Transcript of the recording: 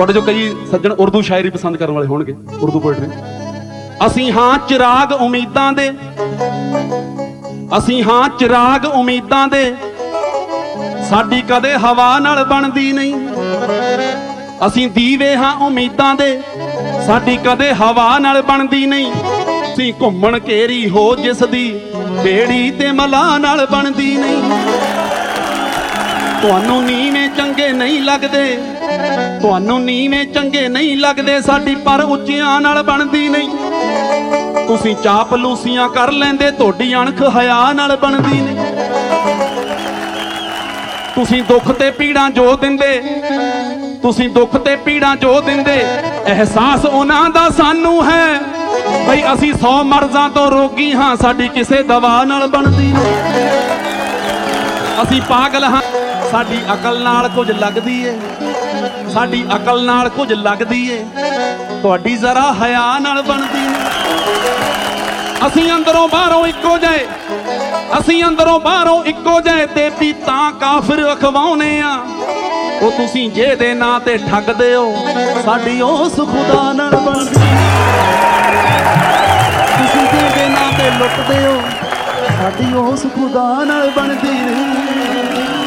ਤੁਹਾਡੇ ਚੋਂ ਕਈ ਸੱਜਣ ਉਰਦੂ ਸ਼ਾਇਰੀ ਪਸੰਦ ਕਰਨ ਵਾਲੇ ਹੋਣਗੇ, ਉਰਦੂ ਪੋਇਟਰੀ। ਅਸੀਂ ਹਾਂ ਚਿਰਾਗ ਉਮੀਦਾਂ ਦੇ, ਅਸੀਂ ਹਾਂ ਚਿਰਾਗ ਉਮੀਦਾਂ ਦੇ, ਸਾਡੀ ਕਦੇ ਹਵਾ ਨਾਲ ਬਣਦੀ ਨਹੀਂ। ਅਸੀਂ ਦੀਵੇ ਹਾਂ ਉਮੀਦਾਂ ਦੇ, ਸਾਡੀ ਕਦੇ ਹਵਾ ਨਾਲ ਬਣਦੀ ਨਹੀਂ। ਅਸੀਂ ਘੁੰਮਣ ਘੇਰੀ ਹੋ ਜਿਸ ਦੀ, ਬੇੜੀ ਤੇ ਮਲਾਹ ਨਾਲ ਬਣਦੀ ਨਹੀਂ। ਤੁਹਾਨੂੰ ਨੀਵੇਂ ਚੰਗੇ ਨਹੀਂ ਲੱਗਦੇ, ਤੁਹਾਨੂੰ ਨੀਵੇਂ ਚੰਗੇ ਨਹੀਂ ਲੱਗਦੇ, ਸਾਡੀ ਪਰ ਉੱਚਿਆਂ ਨਾਲ ਬਣਦੀ ਨਹੀਂ। ਤੁਸੀਂ ਚਾਪਲੂਸੀਆਂ ਕਰ ਲੈਂਦੇ, ਤੁਹਾਡੀ ਅਣਖ ਹਯਾ ਨਾਲ ਬਣਦੀ ਨਹੀਂ। ਤੁਸੀਂ ਦੁੱਖ ਤੇ ਪੀੜਾਂ ਜੋ ਦਿੰਦੇ, ਤੁਸੀਂ ਦੁੱਖ ਤੇ ਪੀੜਾਂ ਜੋ ਦਿੰਦੇ, ਅਹਿਸਾਸ ਉਹਨਾਂ ਦਾ ਸਾਨੂੰ ਹੈ ਬਈ ਅਸੀਂ 100 ਮਰਜ਼ਾਂ ਤੋਂ ਰੋਗੀ ਹਾਂ, ਸਾਡੀ ਕਿਸੇ ਦਵਾ ਨਾਲ ਬਣਦੀ ਨਹੀਂ। ਅਸੀਂ ਪਾਗਲ ਹਾਂ, ਸਾਡੀ ਅਕਲ ਨਾਲ ਕੁਝ ਲੱਗਦੀ ਏ, ਸਾਡੀ ਅਕਲ ਨਾਲ ਕੁਝ ਲੱਗਦੀ ਏ, ਤੁਹਾਡੀ ਜ਼ਰਾ ਹਯਾ ਨਾਲ ਬਣਦੀ ਨਹੀਂ। ਅਸੀਂ ਅੰਦਰੋਂ ਬਾਹਰੋਂ ਇੱਕੋ ਜਿਹੇ, ਅਸੀਂ ਅੰਦਰੋਂ ਬਾਹਰੋਂ ਇੱਕੋ ਜਿਹੇ, ਤੇ ਵੀ ਤਾਂ ਕਾਫਿਰ ਅਖਵਾਉਨੇ ਆ। ਉਹ ਤੁਸੀਂ ਜਿਹਦੇ ਨਾਂ ਤੇ ਠੱਗਦੇ ਹੋ, ਸਾਡੀ ਉਸ ਖੁਦਾ ਨਾਲ ਬਣਦੀ। ਤੁਸੀਂ ਜਿਹਦੇ ਨਾਂ ਤੇ ਲੁੱਟਦੇ ਹੋ, ਸਾਡੀ ਉਸ ਖੁਦਾ ਨਾਲ ਬਣਦੀ ਨਹੀਂ।